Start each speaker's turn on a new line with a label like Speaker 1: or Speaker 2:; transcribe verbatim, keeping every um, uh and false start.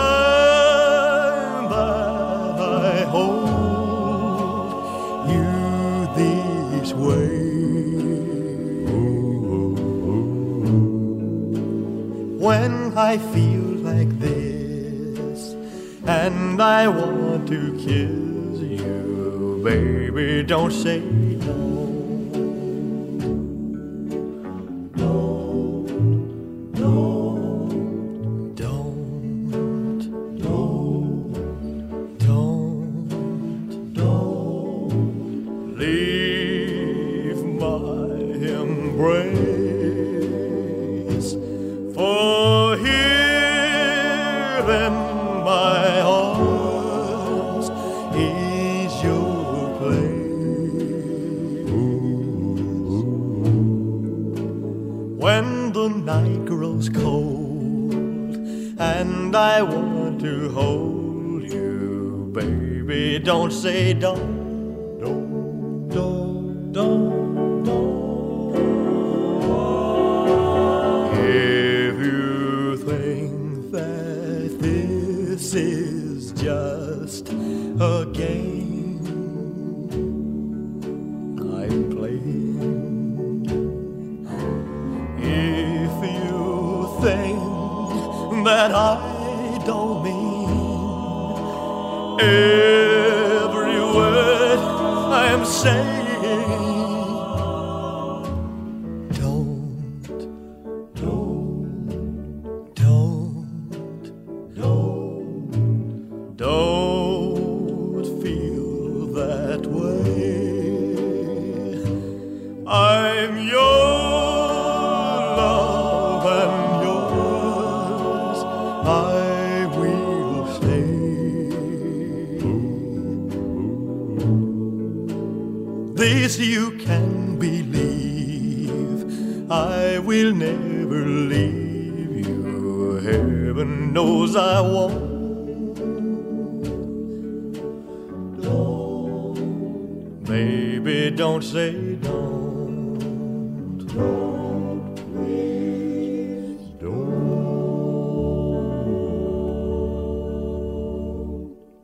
Speaker 1: time that I hold you this way. When I feel like this and I want to kiss you, baby, don't say no. Leave my embrace, for here in my arms is your place. When the night grows cold and I want to hold you, baby, don't say don't. Don't, don't, don't, don't. If you think that this is just a game I'm playing, if you think that I don't mean every word I'm saying, don't, don't, don't, don't, don't feel that way. I'm your love and yours I will stay. This you can believe, I will never leave you. Heaven knows I won't. Don't, baby, don't say don't. Don't.